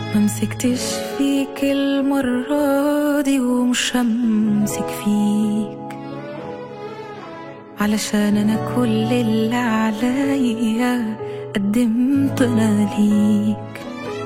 ما مسكتش فيك المرة دي ومش همسك فيك، علشان انا كل اللي عليا قدمت انا ليك.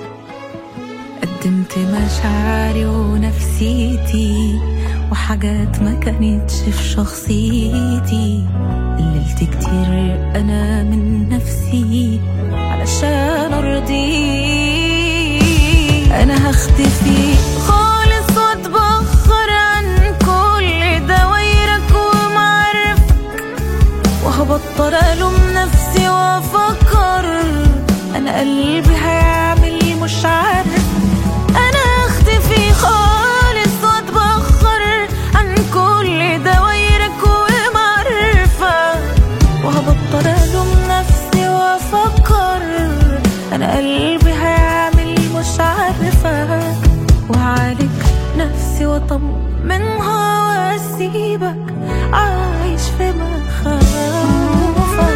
قدمت مشاعري ونفسيتي وحاجات ما كانتش في شخصيتي. قللت كتير انا من نفسي علشان ارضيك. انا هختفي خالص واتبخر عن كل دوايرك ومعارفك، وهبطل الوم نفسي وافكر انا قلبي هيعمل مش عارف. انا هختفي خالص واتبخر عن كل دوايرك ومعارفك، وهبطل الوم نفسي وافكر انا قلبي هيعمل مش عارفك. وهعالج نفسي واطمنها واسيبك عايش في مخاوفك.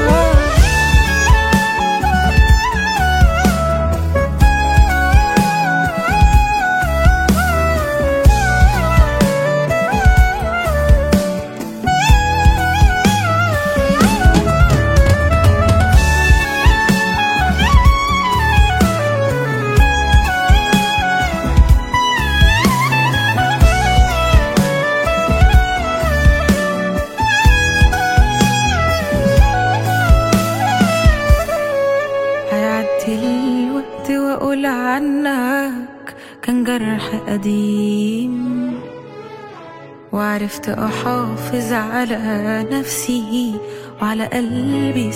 الوقت واقول عنك كان جرح قديم، وعرفت احافظ على نفسي وعلى قلبي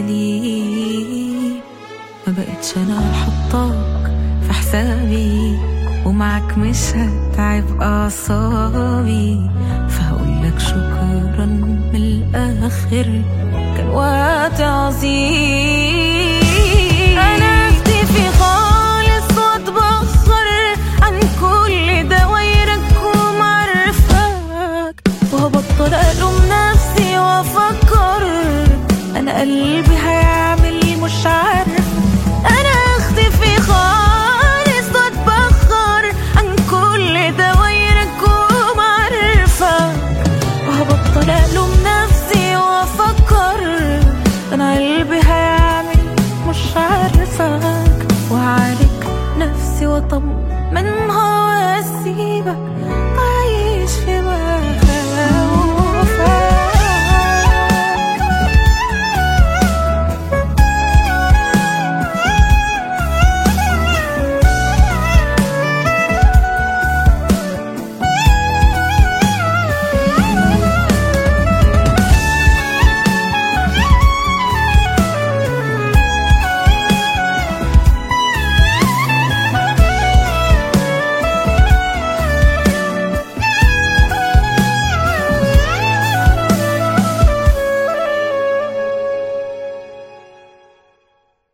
سليم. ما بقتش انا احطك في حسابي، ومعك مش هتعب اعصابي. فهقولك شكرا من الاخر، كان وقت عظيم. انا اختفي خالص واتبخر عن كل دوايرك ومعرفك، وهبطل الوم نفسي وافكر انا قلبي هيعمل مش عارف. انا اختفي خالص واتبخر عن كل دوايرك ومعرفك، وهبطل الوم نفسي وافكر انا قلبي هيعمل مش عارفك. وهعالج نفسي واطمنها واسيبك عايش في